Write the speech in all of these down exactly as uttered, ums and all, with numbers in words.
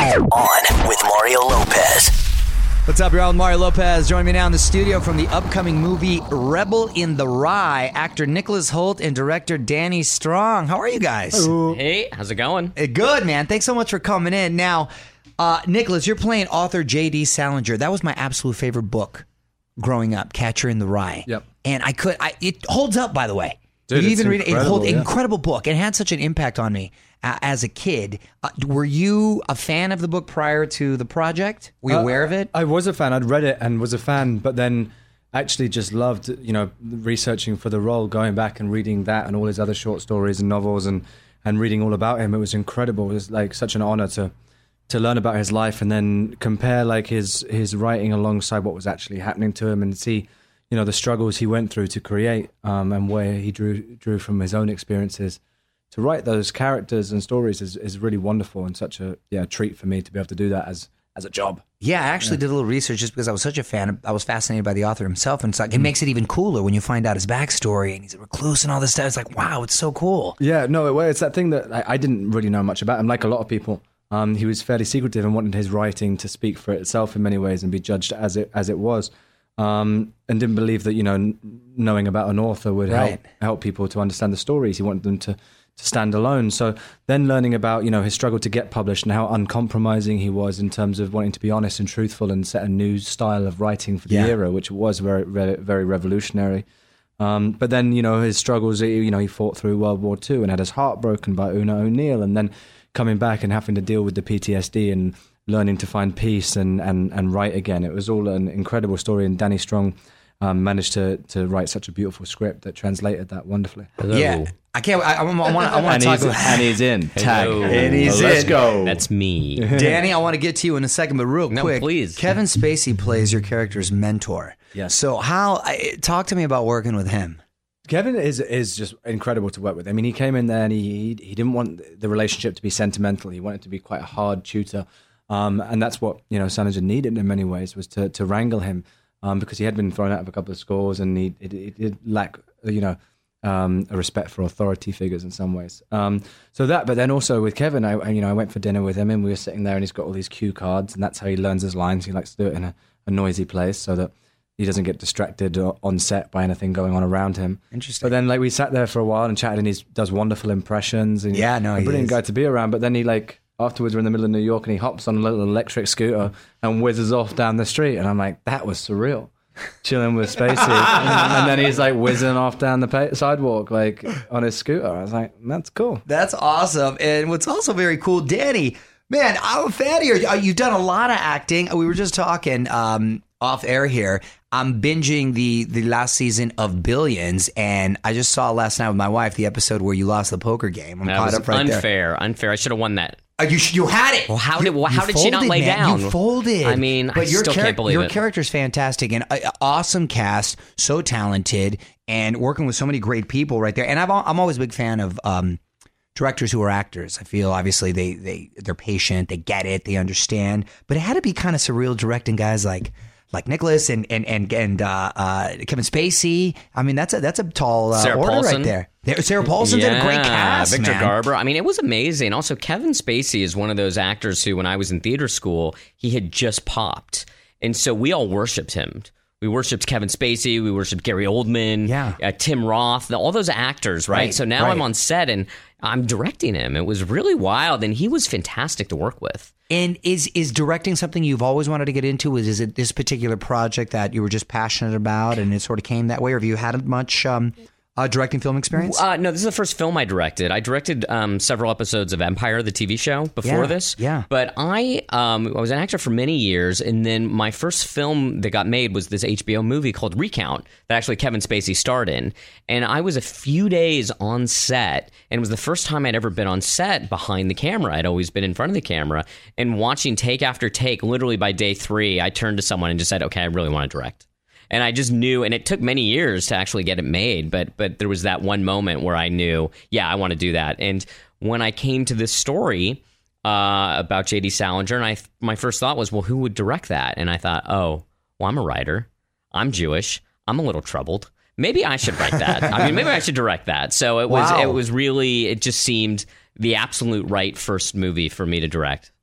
On with Mario Lopez. What's up, y'all? Mario Lopez. Joining me now in the studio from the upcoming movie Rebel in the Rye, actor Nicholas Hoult and director Danny Strong. How are you guys? Hello. Hey, how's it going? Uh, Good, man. Thanks so much for coming in. Now, uh, Nicholas, you're playing author J D Salinger. That was my absolute favorite book growing up, Catcher in the Rye. Yep. And I could, I, it holds up, by the way. Dude, you it's even read it. It incredible, holds yeah. incredible book. It had such an impact on me uh, as a kid. Uh, were you a fan of the book prior to the project? Were you Uh, aware of it? I was a fan. I'd read it and was a fan, but then actually just loved, you know, researching for the role, going back and reading that and all his other short stories and novels and, and reading all about him. It was incredible. It was like such an honor to to learn about his life and then compare like his his writing alongside what was actually happening to him and see, you know, the struggles he went through to create um, and where he drew drew from his own experiences to write those characters and stories is, is really wonderful and such a yeah treat for me to be able to do that as as a job. Yeah, I actually did a little research just because I was such a fan. I was fascinated by the author himself, and it's like, it makes it even cooler when you find out his backstory and he's a recluse and all this stuff. It's like, wow, it's so cool. Yeah, no, well, it's that thing that I, I didn't really know much about him. Like a lot of people, um, he was fairly secretive and wanted his writing to speak for itself in many ways and be judged as it as it was. Um, and didn't believe that, you know, n- knowing about an author would Right. help help people to understand the stories. He wanted them to, to stand alone. So then learning about, you know, his struggle to get published and how uncompromising he was in terms of wanting to be honest and truthful and set a new style of writing for the Yeah. era, which was very, very, very revolutionary. Um, but then, you know, his struggles, you know, he fought through World War Two and had his heart broken by Una O'Neill, and then coming back and having to deal with the P T S D and learning to find peace and, and, and write again. It was all an incredible story, and Danny Strong um, managed to to write such a beautiful script that translated that wonderfully. Yeah, I can't. I, I want. I want, I want And to talk he's, about and he's in. Tag. Hello. And he's Let's in. go. That's me. Danny. I want to get to you in a second, but real No, quick, please. Kevin Spacey plays your character's mentor. Yes. So how? I, talk to me about working with him. Kevin is is just incredible to work with. I mean, he came in there and he he didn't want the relationship to be sentimental. He wanted to be quite a hard tutor, um, and that's what, you know, Salinger needed in many ways, was to to wrangle him, um, because he had been thrown out of a couple of schools and he it, it did lack, you know, um, a respect for authority figures in some ways. Um, so that, but then also with Kevin, I I, you know I went for dinner with him and we were sitting there and he's got all these cue cards and that's how he learns his lines. He likes to do it in a, a noisy place so that he doesn't get distracted on set by anything going on around him. Interesting. But then, like, we sat there for a while and chatted, and he does wonderful impressions. And Yeah, no, a he brilliant is. guy to be around. But then he, like, afterwards, we're in the middle of New York, and he hops on a little electric scooter and whizzes off down the street. And I'm like, that was surreal. Chilling with Spacey, and then he's like whizzing off down the pa- sidewalk, like on his scooter. I was like, that's cool. That's awesome. And what's also very cool, Danny, man, I'm a fan of yours. Uh, You've done a lot of acting. We were just talking um, off air here. I'm binging the the last season of Billions, and I just saw last night with my wife the episode where you lost the poker game. I'm That caught was up right there. unfair. Unfair. I should have won that. Uh, you you had it. Well, how did- You- well, how you did she not folded, lay man. down? You folded. I mean, I your still can't believe your it. character's fantastic and uh, awesome cast, so talented, and working with so many great people right there. And I've al- I'm always a big fan of um, directors who are actors. I feel obviously they they they're patient, they get it, they understand. But it had to be kind of surreal directing guys like. Like Nicholas and and and and uh, uh, Kevin Spacey. I mean, that's a that's a tall uh, Sarah order Paulson. right there. there. Sarah Paulson's in a great cast, Victor man. Garber. I mean, it was amazing. Also, Kevin Spacey is one of those actors who, when I was in theater school, he had just popped. And so we all worshipped him. We worshipped Kevin Spacey. We worshipped Gary Oldman. Yeah. Uh, Tim Roth. All those actors, right? Right, so now right. I'm on set and I'm directing him. It was really wild. And he was fantastic to work with. And is is directing something you've always wanted to get into? Is, is it this particular project that you were just passionate about and it sort of came that way? Or have you had much um, uh, directing film experience? Uh, no, this is the first film I directed. I directed um, several episodes of Empire, the T V show, before Yeah, this. yeah. But I, um, I was an actor for many years, and then my first film that got made was this H B O movie called Recount that actually Kevin Spacey starred in. And I was a few days on set, and it was the first time I'd ever been on set behind the camera. I'd always been in front of the camera. And watching take after take, literally by day three, I turned to someone and just said, okay, I really want to direct. And I just knew, and it took many years to actually get it made, but but there was that one moment where I knew, yeah, I want to do that. And when I came to this story uh, about J D Salinger, and I my first thought was, well, who would direct that? And I thought, oh, well, I'm a writer. I'm Jewish. I'm a little troubled. Maybe I should write that. I mean, maybe I should direct that. So it was Wow. it was really, it just seemed the absolute right first movie for me to direct.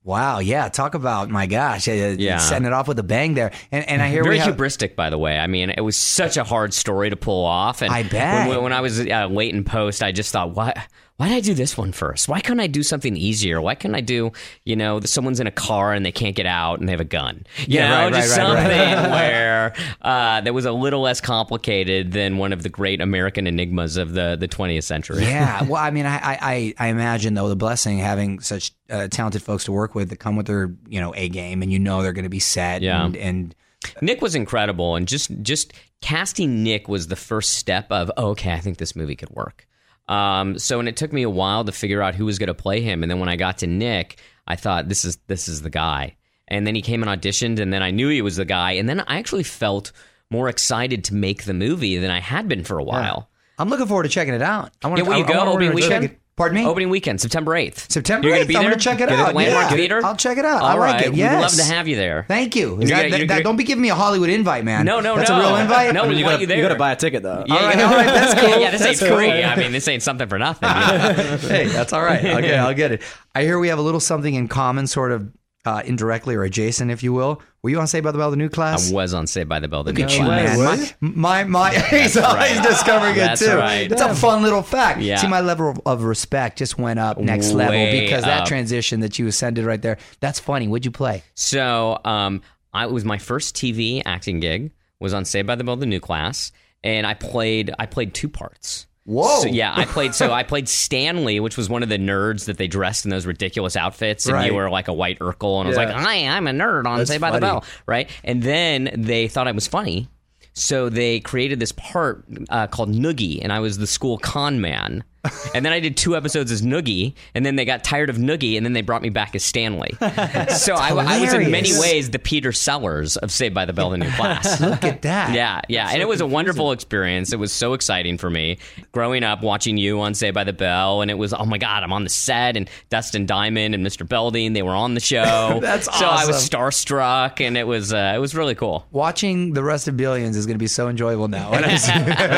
Wow, yeah. Talk about, my gosh, uh, Yeah. setting it off with a bang there. And and I hear Very we have, hubristic, by the way. I mean, it was such a hard story to pull off. And I bet. When, when I was uh, late in post, I just thought, why, why did I do this one first? Why couldn't I do something easier? Why couldn't I do, you know, someone's in a car and they can't get out and they have a gun? You Yeah, know, right, just right, right, something right. where uh, that was a little less complicated than one of the great American enigmas of the, the twentieth century. Yeah, well, I mean, I, I, I imagine though the blessing having such uh, talented folks to work with that come with their, you know, A game, and you know they're going to be set. Yeah. and, and Nick was incredible, and just just casting Nick was the first step of, oh, okay, I think this movie could work. Um, so, and it took me a while to figure out who was going to play him, and then when I got to Nick, I thought this is this is the guy. And then he came and auditioned, and then I knew he was the guy, and then I actually felt more excited to make the movie than I had been for a while. I'm looking forward to checking it out. I want Yeah, will you I, go I wanna opening order a weekend? ticket. Pardon me? Opening weekend, September eighth. September You're eighth. gonna be I'm there? going to check it Get out. at Landmark yeah. Theater? I'll check it out. I All like right. it. We'd Yes. love to have you there. Thank you. Is You're that, gonna- that- you're that- gonna- don't be giving me a Hollywood invite, man. No, no, That's no. a real invite? No, we you want got you there. you got to buy a ticket though. Yeah, All right, yeah. all right, that's cool. Yeah, yeah, this That's ain't cool. free. I mean, this ain't something for nothing. You know? Hey, that's all right. Okay, I'll get it. I hear we have a little something in common, sort of uh, indirectly or adjacent, if you will. Were you on Saved by the Bell, the new class? I was on Saved by the Bell. The Look new at you, class. man. was? My, my, my he's always right. discovering That's it too. right. It's a fun little fact. Yeah. See, my level of, of respect just went up next level Way because that up. transition that you ascended right there. That's funny. What'd you play? So, um, I it was my first T V acting gig. Was on Saved by the Bell, the new class, and I played. I played two parts. Whoa. So, yeah, I played. So I played Stanley, which was one of the nerds that they dressed in those ridiculous outfits, and Right. you were like a white Urkel, and I was Yeah. like, "Hi, I'm a nerd on That's Saved by the funny. Bell," right? And then they thought I was funny, so they created this part uh, called Noogie, and I was the school con man. And then I did two episodes as Noogie, and then they got tired of Noogie, and then they brought me back as Stanley. So I, I was in many hilarious. ways the Peter Sellers of Saved by the Bell, the new class. Look at that. Yeah, yeah, and it was a wonderful experience. It was so exciting for me growing up watching you on Saved by the Bell, and it was, oh my God, I'm on the set, and Dustin Diamond and Mister Belding, they were on the show. That's So I was awesome. starstruck, and it was uh, it was really cool. Watching the rest of Billions is going to be so enjoyable now. When I see-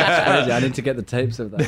I need, I need to get the tapes of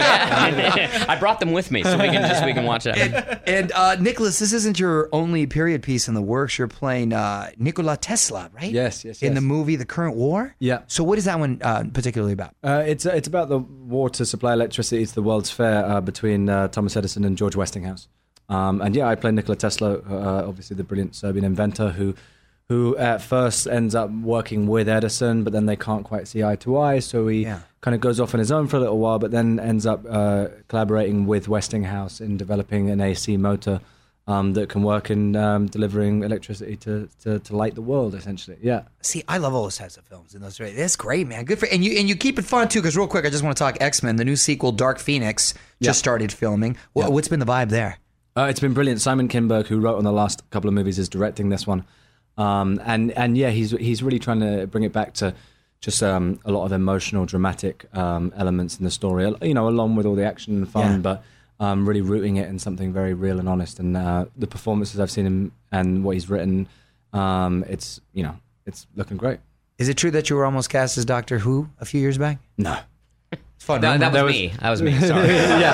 that. I brought them with me so we can just we can watch that. and uh, Nicholas, this isn't your only period piece in the works. You're playing uh, Nikola Tesla, right? Yes, yes, In yes. the movie The Current War? Yeah. So what is that one uh, particularly about? Uh, it's it's about the war to supply electricity to the World's Fair uh, between uh, Thomas Edison and George Westinghouse. Um, and yeah, I play Nikola Tesla, uh, obviously the brilliant Serbian inventor who who at first ends up working with Edison, but then they can't quite see eye to eye, so he Yeah. kind of goes off on his own for a little while, but then ends up uh, collaborating with Westinghouse in developing an A C motor um, that can work in um, delivering electricity to, to, to light the world, essentially. Yeah. See, I love all those types of films. And those, that's great, man. Good for and you. And you keep it fun too. Because real quick, I just want to talk X-Men. The new sequel, Dark Phoenix, just Yeah. started filming. What, Yeah. What's been the vibe there? Uh, it's been brilliant. Simon Kinberg, who wrote on the last couple of movies, is directing this one, um, and and yeah, he's he's really trying to bring it back to just um, a lot of emotional, dramatic um, elements in the story. You know, along with all the action and fun, Yeah. but um, really rooting it in something very real and honest. And uh, the performances I've seen him and what he's written, um, it's you know, it's looking great. Is it true that you were almost cast as Doctor Who a few years back? No. It's fun. That, that was That was- me. That was me. Sorry.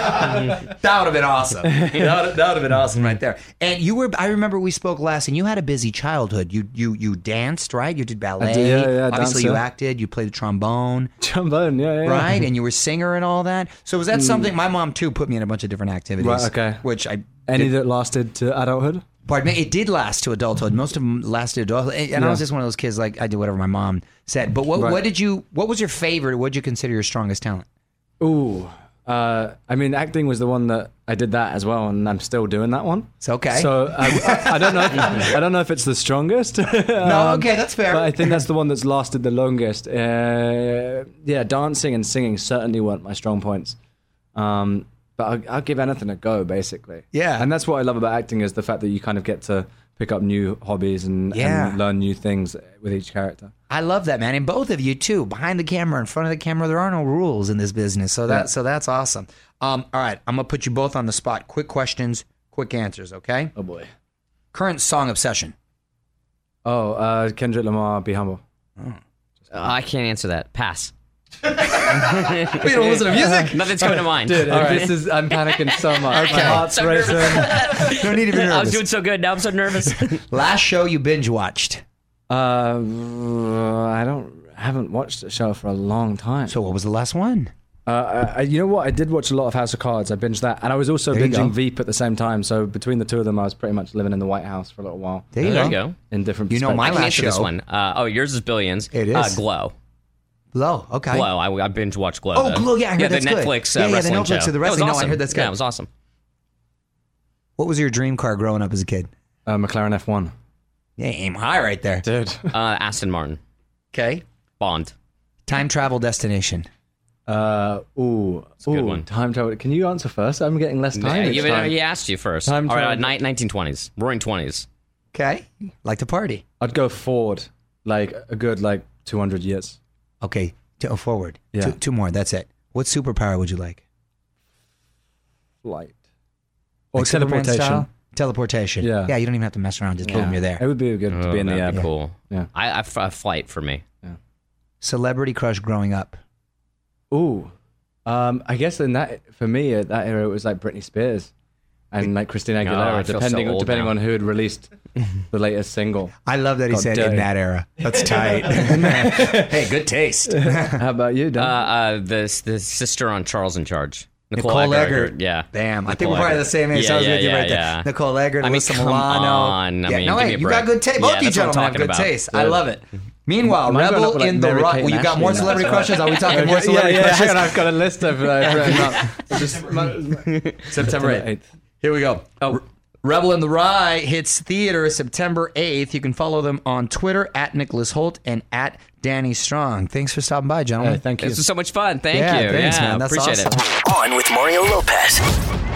That would have been awesome. that would that would have been awesome right there. And you were, I remember we spoke last, and you had a busy childhood. You you you danced, right? You did ballet. I did, yeah, yeah, Obviously, you dancer. acted. You played the trombone, Trombone, yeah, yeah. right? And you were a singer and all that. So was that something? My mom too put me in a bunch of different activities. Right, okay. Which I Any did- that lasted to adulthood? Pardon me. It did last to adulthood. Most of them lasted to adulthood. And and I Yeah. was just one of those kids. Like I did whatever my mom said. But what Right. what did you? What was your favorite? What did you consider your strongest talent? Ooh, uh, I mean, acting was the one that I did that as well, and I'm still doing that one. It's okay. So uh, I, I don't know. If, I don't know if it's the strongest. No, okay, that's fair. But I think that's the one that's lasted the longest. Uh, yeah, dancing and singing certainly weren't my strong points. Um, but I'll, I'll give anything a go, basically. Yeah. and that's what I love about acting is the fact that you kind of get to pick up new hobbies and, Yeah. and learn new things with each character. I love that, man, and both of you too. Behind the camera, in front of the camera, there are no rules in this business, so that Yeah. so that's awesome. Um, all right, I'm gonna put you both on the spot. Quick questions, quick answers. Okay. Oh boy. Current song obsession. Oh, uh, Kendrick Lamar, Be Humble. Uh, I can't answer that. Pass. You don't listen to music? Nothing's coming to mind. Dude, All right. this is I'm panicking so much. Okay. My heart's So racing. No need to be nervous. I was doing so good. Now I'm so nervous. Last show you binge watched. Uh, I don't haven't watched a show for a long time. So what was the last one? Uh, I, you know what? I did watch a lot of House of Cards. I binged that, and I was also There you go. binging Veep at the same time. So between the two of them, I was pretty much living in the White House for a little while. There you there go. you go. In different. You know, my I can last answer this show- one. Uh, oh, yours is Billions. It is. Uh, Glow. Glow. Okay. Glow. I, I binge watched Glow. Oh, the- Glow, yeah, I heard yeah, that's the good. Netflix Yeah, uh, yeah, the wrestling Netflix show. of the That was wrestling. No, I awesome. heard that's good. Yeah, it was awesome. What was your dream car growing up as a kid? Uh, McLaren F one. Yeah, aim high right there. Dude. Uh, Aston Martin. Okay. Bond. Time travel destination. Uh, ooh, a good ooh, one. Time travel. Can you answer first? I'm getting less time. Yeah, each you, time. he asked you first. Time All right, uh, travel. ni- nineteen twenties. Roaring twenties. Okay. Like to party. I'd go forward, like a good like two hundred years. Okay. To, oh, forward. Yeah. Two, two more. That's it. What superpower would you like? Flight. Or Like Superman teleportation. style? Teleportation. Yeah. Yeah, you don't even have to mess around. Just boom, Yeah. you're there. It would be good to Oh, be in the air. that'd be cool. Yeah. I, I, a flight for me. Celebrity crush growing up. Ooh, um, I guess in that for me at that era it was like Britney Spears and like Christina Oh, Aguilera, I feel so depending old depending now. on who had released the latest single. I love that he Got said in dirty. that era. That's tight. Hey, good taste. How about you, Uh, Dan? uh, the, the sister on Charles in Charge. Nicole Eggert. Yeah. Bam. I think Nicole we're probably Eggert. the same age. Yeah, so I was yeah, with you yeah, right there. yeah. Nicole Eggert, I mean, Alyssa come Milano. on. I yeah, mean, no, give hey, me a you break. got good taste. Yeah, Both you that's what I'm gentlemen have talking good about. taste. I Good. love it. Meanwhile, Mine went Rebel up with, like, in the Mary Rock. Kate Well, you and got Ashley more and that. celebrity crushes? Are we talking more yeah, celebrity yeah, crushes? hang on, I've got a list of uh, written up. Just, September eighth. Here we go. Oh. Rebel in the Rye hits theater September eighth. You can follow them on Twitter at Nicholas Holt and at Danny Strong. Thanks for stopping by, gentlemen. Hey, thank you. This was so much fun. Thank Yeah, you. thanks, yeah, man. That's appreciate awesome. it. On with Mario Lopez.